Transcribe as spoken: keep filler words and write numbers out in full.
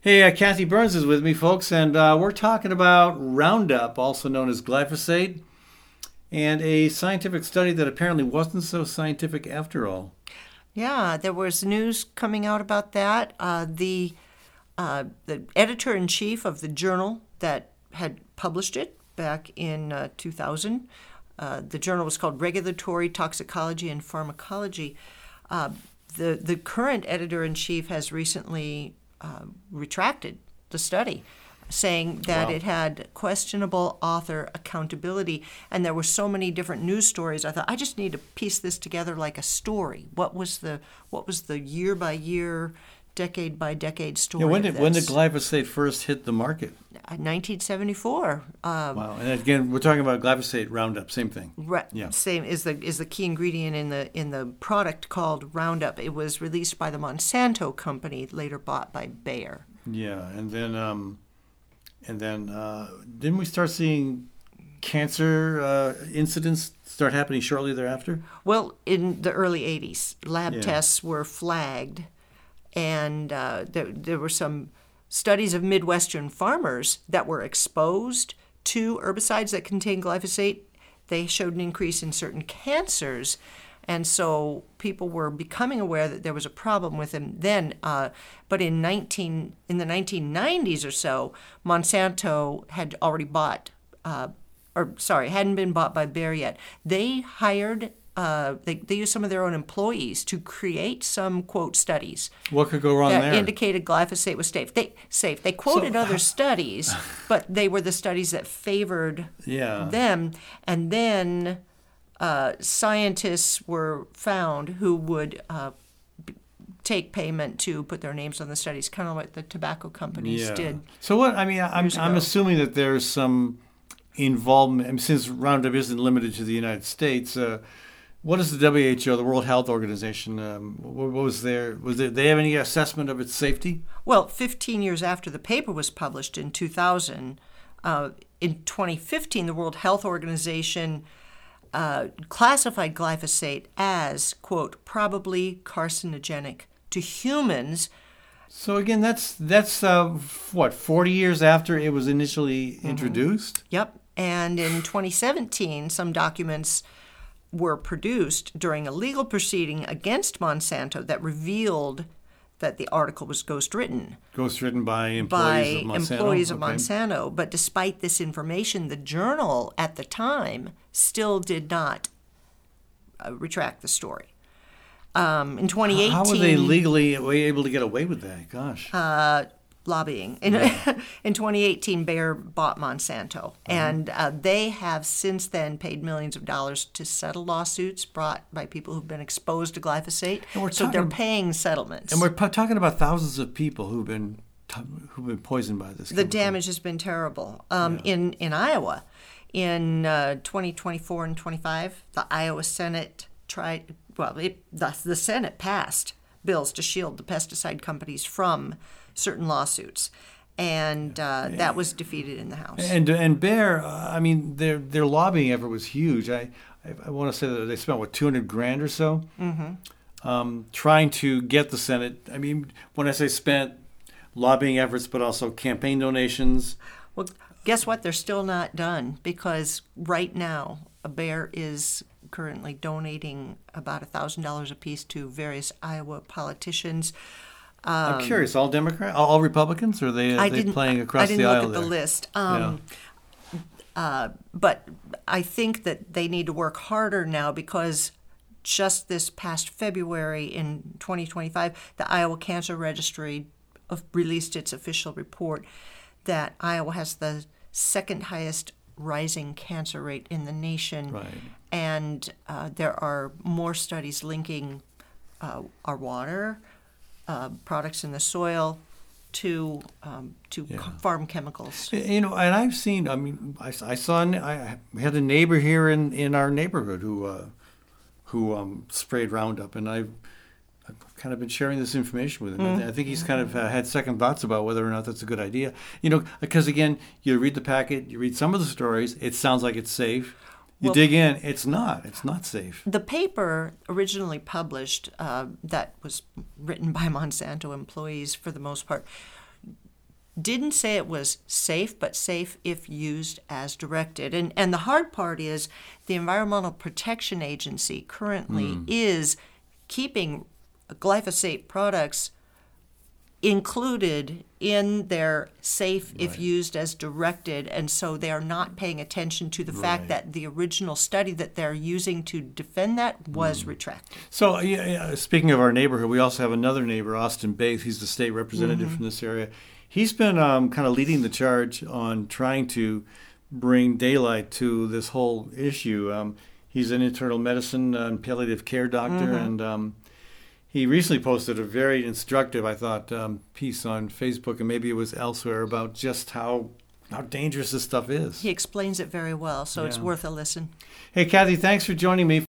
Hey, uh, Kathy Burns is with me, folks, and uh, we're talking about Roundup, also known as glyphosate, and a scientific study that apparently wasn't so scientific after all. Yeah, there was news coming out about that. Uh, the uh, the editor-in-chief of the journal that had published it back in uh, two thousand, uh, the journal was called Regulatory Toxicology and Pharmacology. Uh, the the current editor-in-chief has recently uh, retracted the study, saying that Wow. it had questionable author accountability. And there were so many different news stories. I thought, I just need to piece this together like a story. What was the what was the year by year, decade by decade story Yeah, when of did when did this? glyphosate first hit the market? Uh, nineteen seventy-four. Uh, Wow, and again, we're talking about glyphosate Roundup, same thing. Right, Yeah. same is the is the key ingredient in the in the product called Roundup. It was released by the Monsanto company, later bought by Bayer. Yeah, and then um, and then uh, didn't we start seeing cancer uh, incidents start happening shortly thereafter? Well, in the early eighties, lab Yeah. tests were flagged, and uh, there, there were some studies of Midwestern farmers that were exposed to herbicides that contain glyphosate. They showed an increase in certain cancers, and so people were becoming aware that there was a problem with them then. Uh, but in nineteen in the nineteen nineties or so, Monsanto had already bought. Uh, or sorry, hadn't been bought by Bayer yet. They hired, uh, they, they used some of their own employees to create some, quote, studies What could go wrong that there? indicated glyphosate was safe. They safe. They quoted So, other studies, but they were the studies that favored Yeah. them. And then uh, scientists were found who would uh, b- take payment to put their names on the studies, kind of like the tobacco companies Yeah. did. So what? I mean, I'm years I'm ago. assuming that there's some involvement, and since Roundup isn't limited to the United States. Uh, what is the W H O, the World Health Organization? Um, what, what was their? Was there, they have any assessment of its safety? Well, fifteen years after the paper was published in two thousand, uh, in twenty fifteen, the World Health Organization uh, classified glyphosate as, quote, probably carcinogenic to humans. So again, that's that's uh, what forty years after it was initially introduced. Yep. And in twenty seventeen, some documents were produced during a legal proceeding against Monsanto that revealed that the article was ghostwritten Ghostwritten by by employees of Monsanto. employees of Okay. Monsanto. But despite this information, the journal at the time still did not uh, retract the story. Um, in twenty eighteen, How were they legally able to get away with that? Gosh. uh, lobbying. In, in twenty eighteen, Bayer bought Monsanto, and uh, they have since then paid millions of dollars to settle lawsuits brought by people who've been exposed to glyphosate. And we're So they're talking- paying settlements. and we're po- talking about thousands of people who've been who've been poisoned by this. The chemical. damage has been terrible. Um, in in Iowa, in uh, twenty twenty-four and twenty-five, the Iowa Senate tried. Well, it, the, the Senate passed bills to shield the pesticide companies from certain lawsuits, and uh, that was defeated in the House. And and Bayer, uh, I mean, their their lobbying effort was huge. I I, I want to say that they spent what two hundred grand or so, mm-hmm. um, trying to get the Senate. I mean, when I say spent, lobbying efforts, but also campaign donations. Well, guess what? They're still not done, because right now a Bayer is currently donating about one thousand dollars apiece to various Iowa politicians. I'm curious, all Democrat, all, all Republicans, or are they, are I they didn't, playing across I didn't the look aisle at there? the list. Um, uh, but I think that they need to work harder now, because just this past February in twenty twenty-five, the Iowa Cancer Registry of- released its official report that Iowa has the second highest rising cancer rate in the nation. Right. And uh, there are more studies linking uh, our water, uh, products in the soil, to um, to Yeah. co- farm chemicals. You know, and I've seen. I mean, I, I saw. I had a neighbor here in, in our neighborhood who uh, who um, sprayed Roundup, and I've, I've kind of been sharing this information with him. I, th- I think he's kind of uh, had second thoughts about whether or not that's a good idea. You know, because again, you read the packet, you read some of the stories. It sounds like it's safe. You Well- dig in, it's not. It's not safe. The paper originally published, uh, that was written by Monsanto employees for the most part, didn't say it was safe, but safe if used as directed. And and the hard part is the Environmental Protection Agency currently mm. is keeping glyphosate products included in their safe right. if used as directed, and so they are not paying attention to the right. fact that the original study that they're using to defend that was mm. retracted. So yeah, yeah, speaking of our neighborhood, we also have another neighbor, Austin Bates. He's the state representative mm-hmm. from this area. He's been um, kind of leading the charge on trying to bring daylight to this whole issue. Um, he's an internal medicine and palliative care doctor, mm-hmm. and um, he recently posted a very instructive, I thought, um, piece on Facebook, and maybe it was elsewhere, about just how how dangerous this stuff is. He explains it very well, so yeah. it's worth a listen. Hey, Kathy, thanks for joining me.